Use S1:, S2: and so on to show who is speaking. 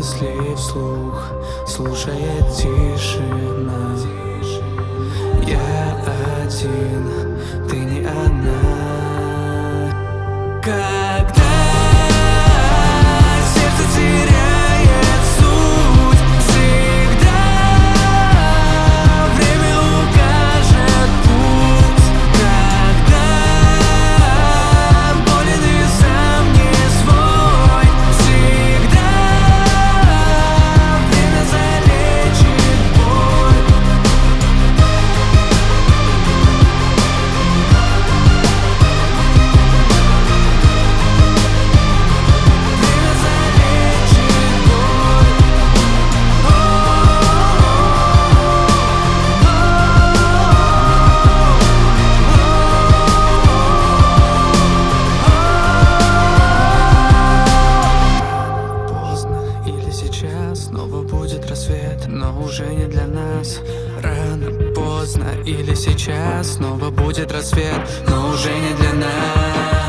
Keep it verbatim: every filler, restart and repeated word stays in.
S1: мысли вслух слушает тишина. Я один, ты не одна. Когда сердце теряет суть, всегда время укажет путь. Когда болен и сам не свой, всегда время залечит боль. Время залечит боль. Поздно или сейчас снова будет рассвет, но уже не для нас. Рано, поздно или сейчас снова будет рассвет, но уже не для нас.